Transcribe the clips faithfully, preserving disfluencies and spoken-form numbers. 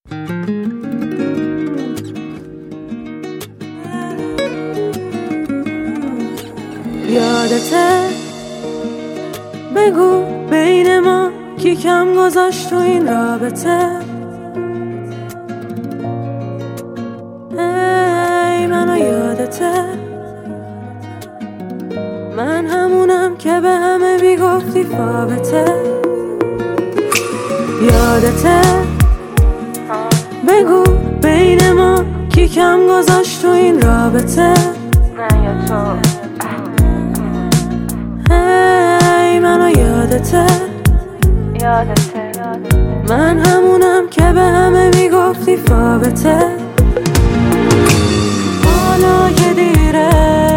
یادته؟ بگو بین ما کی کم گذاشت تو این رابطه. ای منو یادته؟ من همونم که به همه میگفتی فابته. یادته؟ بگو بین ما کی کم گذاشت تو این رابطه. من یا تو. ای منو یادته؟ یادته من همونم که به همه میگفتی فابته. حالا که دیره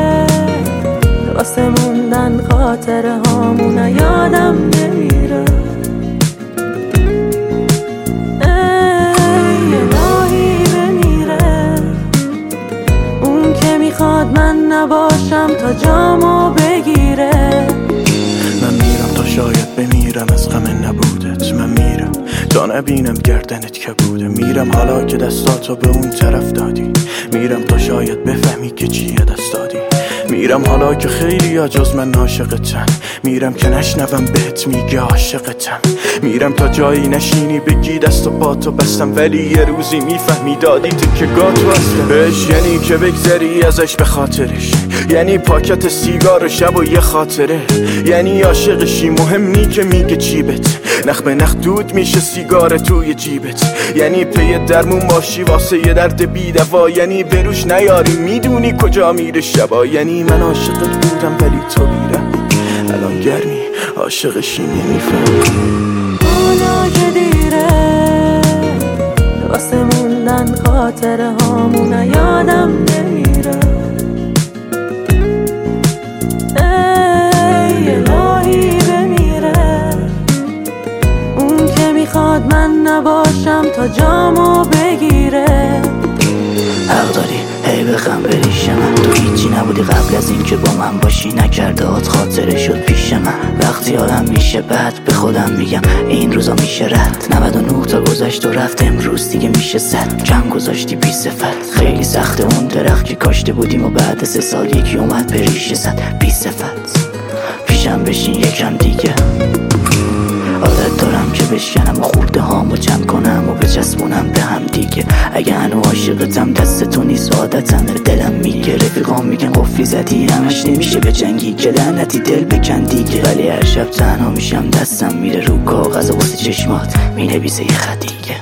واسه موندن خاطره هامون یادم نمیره. ای الهی بمیره اون که میخواد من نباشم تا جامو بگیره. من میرم تا شاید بمیرم از غم نبودت. من میرم تا نبینم گردنت که بوده. میرم حالا که دستاتو به اون طرف دادی. میرم تا شاید بفهمی که چیه دست دادی. میرم حالا که خیلی ها جز من عاشقتن. میرم که نشنوم بهت میگه عاشقتم. میرم تا جایی نشینی بگی دست و پا تو بستم، ولی یه روزی میفهمی دادی تو که گاتو هستم. بهش یعنی که بگذری ازش به خاطرش، یعنی پاکت سیگار و شب و یه خاطره، یعنی عاشقشی مهم نی که میگه چیبت، نخ به نخ دود میشه سیگار توی جیبت، یعنی پی درمون باشی واسه یه درد بی دوا، یعنی بروش نیاری میدونی کجا میره شبا. یعنی من عاشقت بودم ولی تو میرم الان گرمی عاشقشی نمیفهمی. حالا که دیره واسه موندن خاطره هامون یادم نمیره. ای الهی بمیره اون که میخواد من نباشم تا جامو بگیره. حق داری هی بخم بریش من، تو هیچی نبودی قبل از این که با من باشی، نکرده هات خاطره شد پیش من. وقتی آدم میشه بعد به خودم میگم این روزا میشه رد. نود و نه تا گذشت و رفت امروز دیگه میشه صد. کم گذاشتی بی صفت خیلی سخته اون درخت که کاشته بودیم و بعد سه سال یکی اومد به ریشه زد. بی صفت پیشم بشین یکم دیگه. عادت دارم که بشکنم و خورده هامو جمع کنم و بچسبونم به هم دیگه. اگه هنو عاشقتم دست تو نیست عادتم دلم میگه. رفیقام میگن قفلی زدی همش نمیشه به جنگی که لعنتی دل بکن دیگه. ولی هر شب تنها میشم دستم میره رو کاغذ و واسه چشمات مینویسه یه خط دیگه.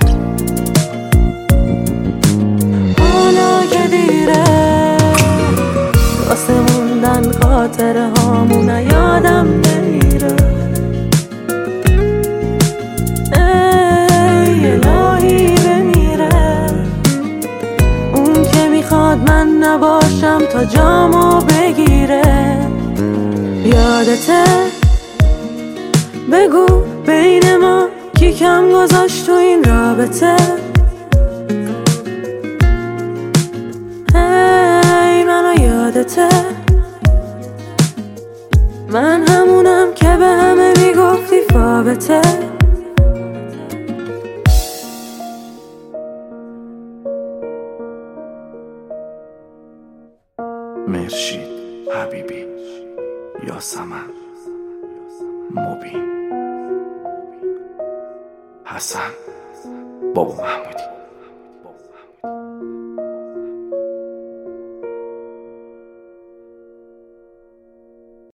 حالا که دیره واسه موندن خاطره هامون یادم نمیره. ای الهی بمیره اون که میخواد من نباشم تا جامو بگیره. یادته؟ بگو بین ما کی کم گذاشت تو این رابطه. ای منو یادته؟ من همونم که به همه میگفتی فابته. مرشید حبیبی، یاسمن، مبین، حسن، بابا محمودی.